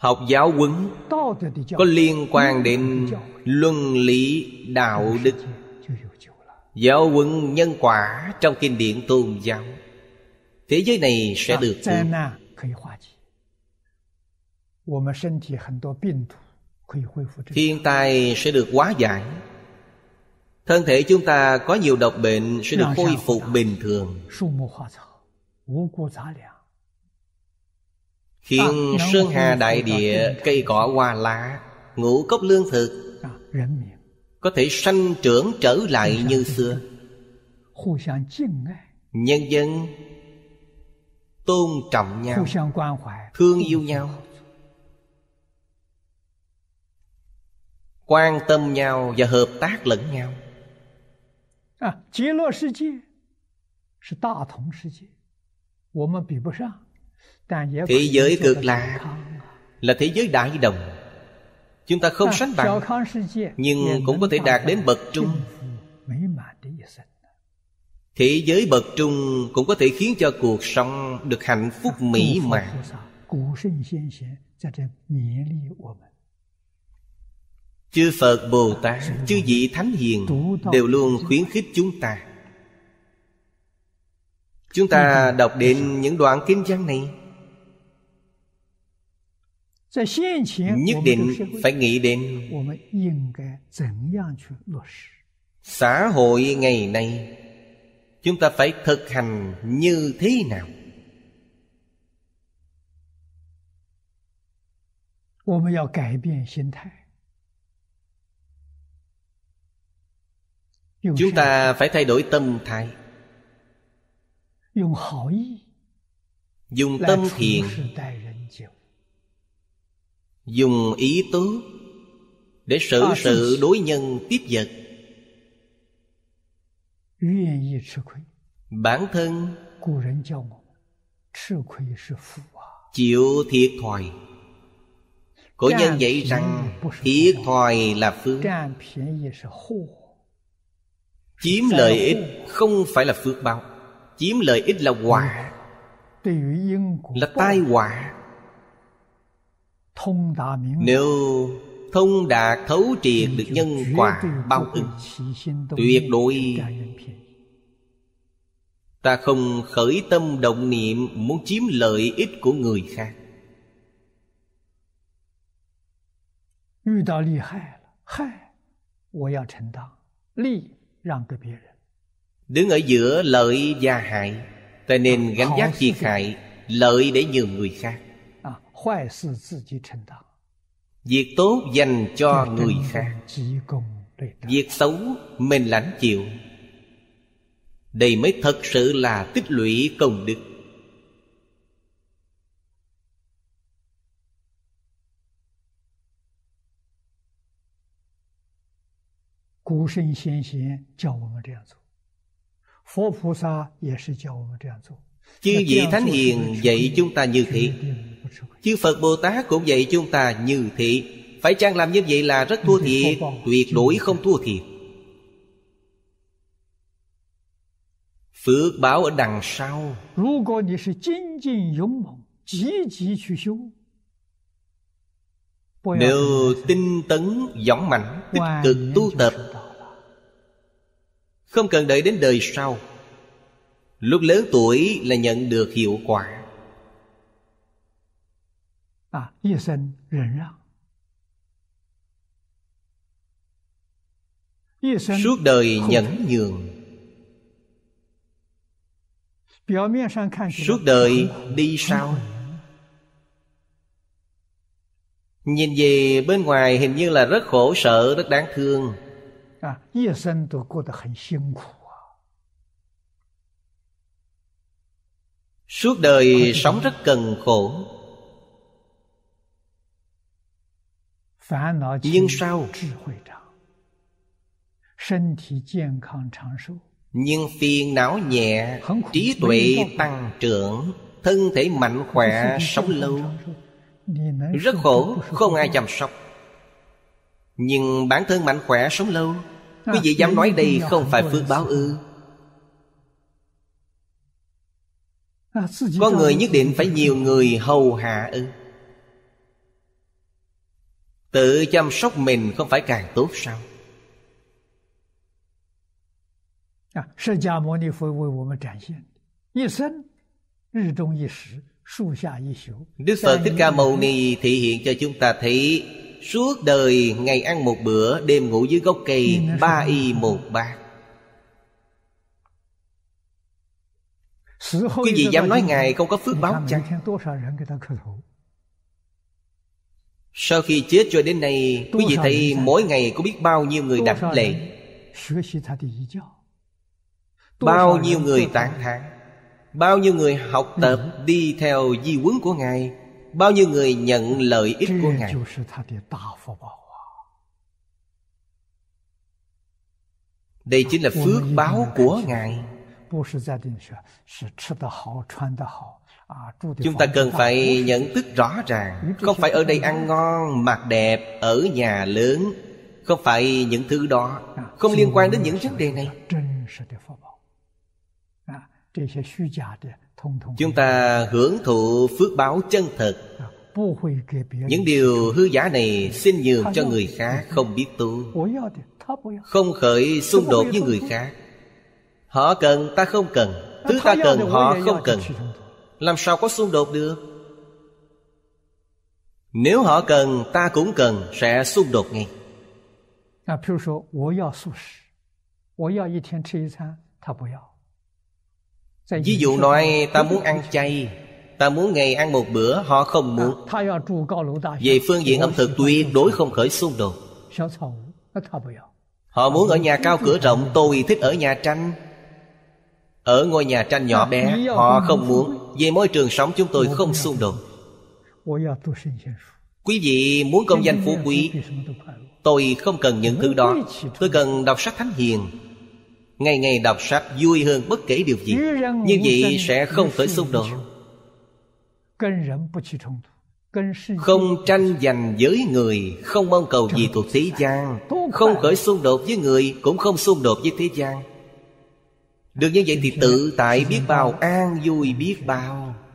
Học giáo huấn có liên quan đến luân lý đạo đức, giáo huấn nhân quả trong kinh điển tôn giáo, thế giới này sẽ được cứu. Thiên tai sẽ được hóa giải. Thân thể chúng ta có nhiều độc bệnh sẽ được khôi phục bình thường, khiến sơn hà đại địa, cây cỏ hoa lá, ngũ cốc lương thực có thể sanh trưởng trở lại như xưa. Nhân dân tôn trọng nhau, thương yêu nhau, quan tâm nhau và hợp tác lẫn nhau. Thế giới cực lạc là thế giới đại đồng, chúng ta không sánh bằng, nhưng cũng có thể đạt đến bậc trung. Thế giới bậc trung cũng có thể khiến cho cuộc sống được hạnh phúc mỹ mãn. Chư Phật Bồ Tát, chư vị Thánh Hiền đều luôn khuyến khích chúng ta. Chúng ta đọc đến những đoạn kinh văn này, nhất định phải nghĩ đến xã hội ngày nay chúng ta phải thực hành như thế nào. Chúng ta phải thay đổi tâm thái, dùng tâm thiện, dùng ý tốt để xử sự đối nhân tiếp vật. Bản thân chịu thiệt thòi. Cổ nhân dạy rằng thiệt thòi là phước, chiếm lợi ích không phải là phước báo. Chiếm lợi ích là quả, là tai họa. Nếu thông đạt thấu triệt được nhân quả báo ứng, tuyệt đối ta không khởi tâm động niệm muốn chiếm lợi ích của người khác. Đứng ở giữa lợi và hại, ta nên gánh vác thiệt hại, lợi để nhường người khác. Việc tốt dành cho người khác, việc xấu mình lãnh chịu. Đây mới thật sự là tích lũy công đức. Chư vị Thánh Hiền dạy chúng ta như thế, chư Phật Bồ Tát cũng dạy chúng ta như thế. Phải chăng làm như vậy là rất thua thiệt? Tuyệt đối không thua thiệt. Phước báo ở đằng sau. Nếu tinh tấn, dũng mãnh, tích cực tu tập, không cần đợi đến đời sau, lúc lớn tuổi là nhận được hiệu quả. Suốt đời nhẫn nhường, suốt đời đi sau. Nhìn về bên ngoài hình như là rất khổ sở, rất đáng thương. Suốt đời sống rất cần khổ. Nhưng sao? Nhưng phiền não nhẹ, trí tuệ tăng trưởng, thân thể mạnh khỏe, sống lâu. Rất khổ, không ai chăm sóc. Nhưng bản thân mạnh khỏe, sống lâu. Quý vị dám nói đây không phải phước báo ư? Có người nhất định phải nhiều người hầu hạ ư? Tự chăm sóc mình không phải càng tốt sao? 释迦牟尼佛为我们展现一生日中一时树下一宿. Đức Phật Thích Ca Mâu Ni thể hiện cho chúng ta thấy suốt đời ngày ăn một bữa, đêm ngủ dưới gốc cây, 3 y 1 bát. Quý vị dám nói Ngài không có phước báo chăng? Sau khi chết cho đến nay, quý vị thấy mỗi ngày có biết bao nhiêu người đảnh lễ, bao nhiêu người tán thán, bao nhiêu người học tập đi theo di huấn của Ngài, bao nhiêu người nhận lợi ích của Ngài. Đây chính là phước báo của Ngài. Chúng ta cần phải nhận thức rõ ràng, không phải ở đây ăn ngon, mặc đẹp, ở nhà lớn, không phải những thứ đó, không liên quan đến những vấn đề này. Chúng ta hưởng thụ phước báo chân thật. Những điều hư giả này xin nhường cho người khác không biết tu, không khởi xung đột với người khác. Họ cần ta không cần, thứ ta cần họ không cần, làm sao có xung đột được? Nếu họ cần ta cũng cần, sẽ xung đột ngay. Ví dụ nói ta muốn ăn chay, ta muốn ngày ăn một bữa, họ không muốn. Về phương diện ẩm thực tuyệt đối không khởi xung đột. Họ muốn ở nhà cao cửa rộng, tôi thích ở nhà tranh. Ở ngôi nhà tranh nhỏ bé, họ không muốn. Về môi trường sống chúng tôi không xung đột. Quý vị muốn công danh phú quý, tôi không cần những thứ đó. Tôi cần đọc sách thánh hiền. Ngày ngày đọc sách vui hơn bất kể điều gì. Như vậy sẽ không khởi xung đột. Không tranh giành với người, không mong cầu gì thuộc thế gian, không khởi xung đột với người, cũng không xung đột với thế gian. Được như vậy thì tự tại biết bao, an vui biết bao.